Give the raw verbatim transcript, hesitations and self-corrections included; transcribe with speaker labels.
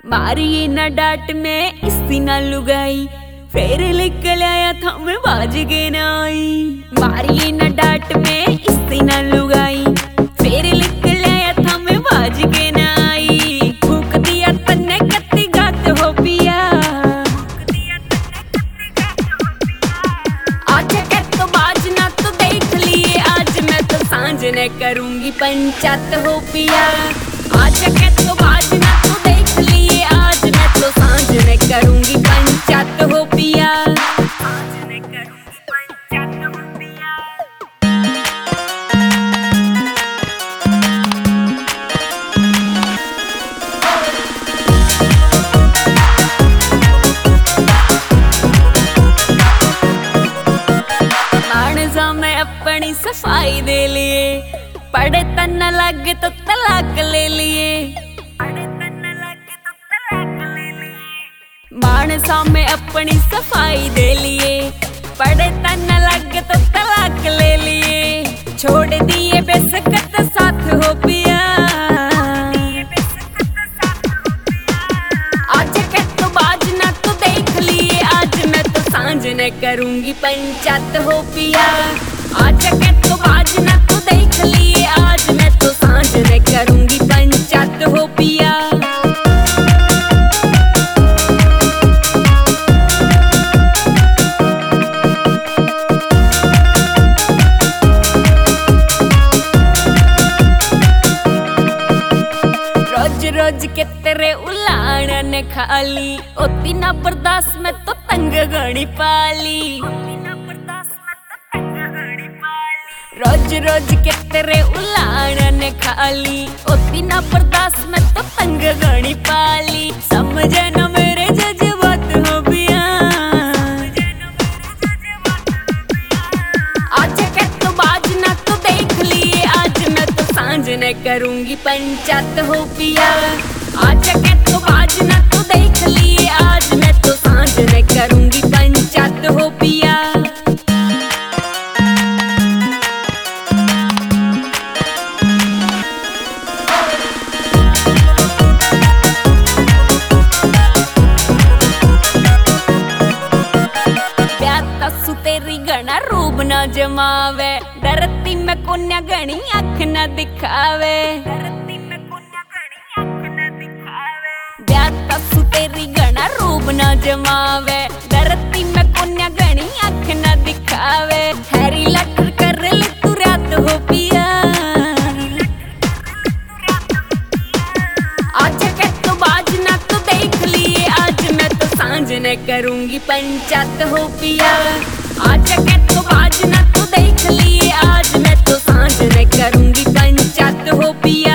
Speaker 1: मारिए न डांट में इसी न लुगाई, फिर निकल आया था मैं बाज के नाई। मारिए न डांट में इसी न लुगाई, फिर निकल आया था मैं बाज के नाई। फूक दिया तन्ने कत्ती गात हो पिया, आज के तो बाज ना तो देख लिए, आज मैं तो सांझ ने करूंगी पंचायत हो पिया। आज के तो बाज ना तो देख लिए, आज मैं तो सांझ ने करूंगी पंचायत हो पिया। सांझ ने करूंगी पंचायत हो पिया। मानसा में अपनी सफाई दे लिए, पड़े तन लग तो तलाक ले लिए। मानसा में अपनी सफाई दे लिए, पड़े तन लग तो तलाक ले लिए। छोड़ दिए बेसकत साथ हो पिया, आज के तो बाज ना तो देख लिए, आज मैं तो सांझ ने करूंगी पंचायत हो पिया। आज के तो बाज ना तो देख लिए, आज मैं तो सांझ ने करूंगी पंचायत हो पिया। रोज रोज के तेरे उलान ने खाली, ओती ना बर्दाश्त में तो तंग गणी पाली। रोज रोज के तेरे उलान ने खाली, ओती ना बर्दाश्त में तो तंग गणी पाली। समझे न मेरे जज्बात हो पिया, आज के तो बाज ना तो देख लिए, आज मैं तो सांझ ने करूंगी पंचायत हो पिया। आज के तो बाज ना तो देख लिए, आज मैं तो सांझ ने करूंगी पंचायत हो पिया। तेरी गणा रूप न जमावे, डरती में कोन्या गणी आँख न दिखावे। ब्याता सु तेरी गणा रूप न जमावे, डरती में कोन्या गणी आँख न दिखावे। हैरी लटर कर ले तू रात हो पिया, आज के तो बाज ना तो देख लिए, आज मैं तो सांझ ने करूंगी पंचायत हो पिया। आज के तो बाज ना तो देख लिए, आज मैं तो सांझ ने करूंगी पंचायत हो पिया।